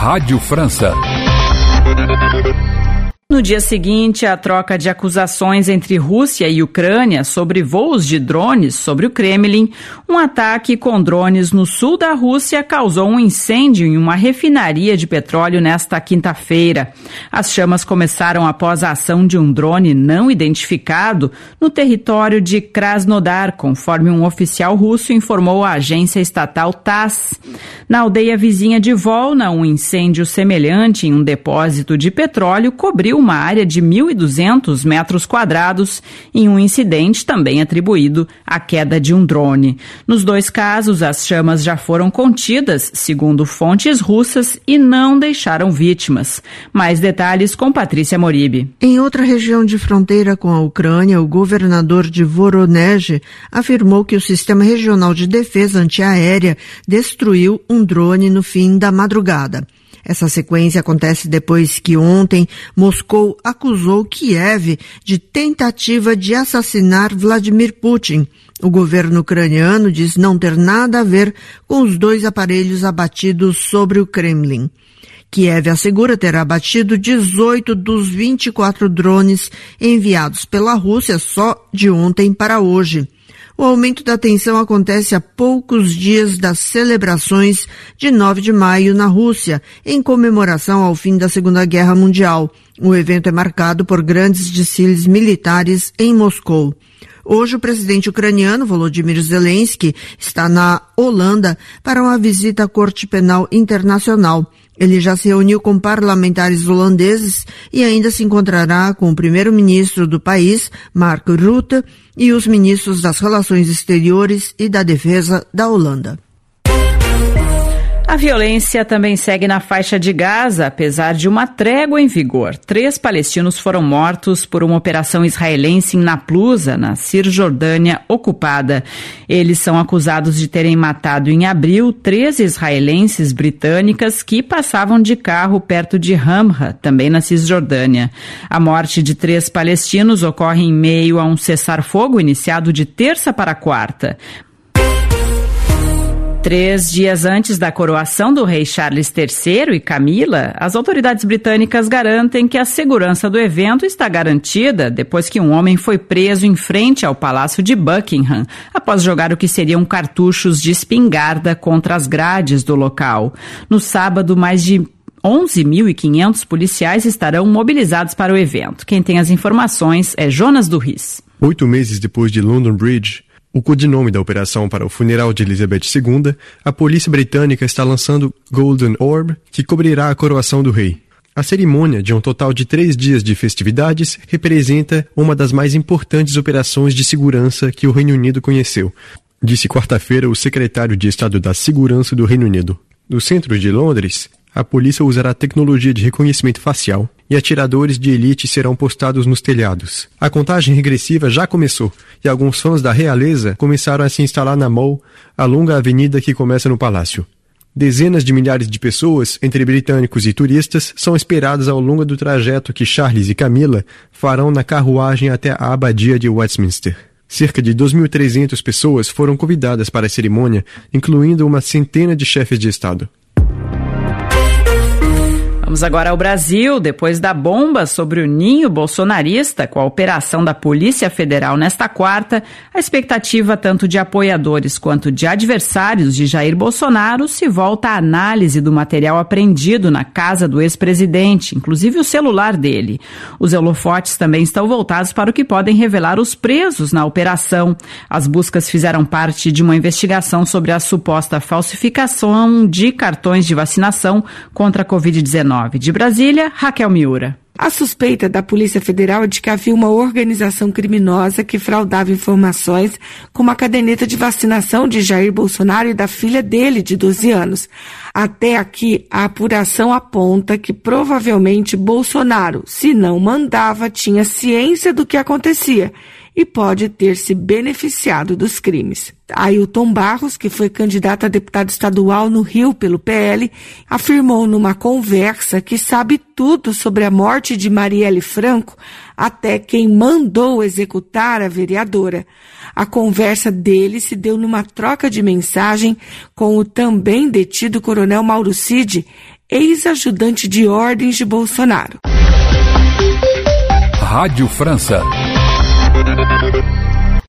Rádio França. No dia seguinte, a troca de acusações entre Rússia e Ucrânia sobre voos de drones sobre o Kremlin, um ataque com drones no sul da Rússia causou um incêndio em uma refinaria de petróleo nesta quinta-feira. As chamas começaram após a ação de um drone não identificado no território de Krasnodar, conforme um oficial russo informou a agência estatal TASS. Na aldeia vizinha de Volna, um incêndio semelhante em um depósito de petróleo cobriu uma área de 1.200 metros quadrados em um incidente também atribuído à queda de um drone. Nos dois casos, as chamas já foram contidas, segundo fontes russas, e não deixaram vítimas. Mais detalhes com Patrícia Moribe. Em outra região de fronteira com a Ucrânia, o governador de Voronezh afirmou que o Sistema Regional de Defesa Antiaérea destruiu um drone no fim da madrugada. Essa sequência acontece depois que ontem Moscou acusou Kiev de tentativa de assassinar Vladimir Putin. O governo ucraniano diz não ter nada a ver com os dois aparelhos abatidos sobre o Kremlin. Kiev assegura ter abatido 18 dos 24 drones enviados pela Rússia só de ontem para hoje. O aumento da tensão acontece a poucos dias das celebrações de 9 de maio na Rússia, em comemoração ao fim da Segunda Guerra Mundial. O evento é marcado por grandes desfiles militares em Moscou. Hoje, o presidente ucraniano, Volodymyr Zelensky, está na Holanda para uma visita à Corte Penal Internacional. Ele já se reuniu com parlamentares holandeses e ainda se encontrará com o primeiro-ministro do país, Mark Rutte, e os ministros das Relações Exteriores e da Defesa da Holanda. A violência também segue na faixa de Gaza, apesar de uma trégua em vigor. 3 palestinos foram mortos por uma operação israelense em Naplusa, na Cisjordânia ocupada. Eles são acusados de terem matado em abril 13 israelenses britânicas que passavam de carro perto de Ramra, também na Cisjordânia. A morte de 3 palestinos ocorre em meio a um cessar-fogo iniciado de terça para quarta. 3 dias antes da coroação do rei Charles III e Camila, as autoridades britânicas garantem que a segurança do evento está garantida depois que um homem foi preso em frente ao Palácio de Buckingham, após jogar o que seriam cartuchos de espingarda contra as grades do local. No sábado, mais de 11.500 policiais estarão mobilizados para o evento. Quem tem as informações é Jonas do Riz. 8 meses depois de London Bridge, o codinome da operação para o funeral de Elizabeth II, a polícia britânica está lançando Golden Orb, que cobrirá a coroação do rei. A cerimônia, de um total de 3 dias de festividades, representa uma das mais importantes operações de segurança que o Reino Unido conheceu, disse quarta-feira o secretário de Estado da Segurança do Reino Unido. No centro de Londres, a polícia usará tecnologia de reconhecimento facial e atiradores de elite serão postados nos telhados. A contagem regressiva já começou e alguns fãs da realeza começaram a se instalar na Mall, a longa avenida que começa no palácio. Dezenas de milhares de pessoas, entre britânicos e turistas, são esperadas ao longo do trajeto que Charles e Camila farão na carruagem até a abadia de Westminster. Cerca de 2.300 pessoas foram convidadas para a cerimônia, incluindo uma centena de chefes de Estado. Vamos agora ao Brasil. Depois da bomba sobre o ninho bolsonarista com a operação da Polícia Federal nesta quarta, a expectativa tanto de apoiadores quanto de adversários de Jair Bolsonaro se volta à análise do material apreendido na casa do ex-presidente, inclusive o celular dele. Os holofotes também estão voltados para o que podem revelar os presos na operação. As buscas fizeram parte de uma investigação sobre a suposta falsificação de cartões de vacinação contra a Covid-19. De Brasília, Raquel Miura. A suspeita da Polícia Federal é de que havia uma organização criminosa que fraudava informações como a caderneta de vacinação de Jair Bolsonaro e da filha dele, de 12 anos. Até aqui, a apuração aponta que provavelmente Bolsonaro, se não mandava, tinha ciência do que acontecia e pode ter se beneficiado dos crimes. Ailton Barros, que foi candidato a deputado estadual no Rio pelo PL, afirmou numa conversa que sabe tudo sobre a morte de Marielle Franco, até quem mandou executar a vereadora. A conversa dele se deu numa troca de mensagem com o também detido coronel Mauro Cid, ex-ajudante de ordens de Bolsonaro. Rádio França.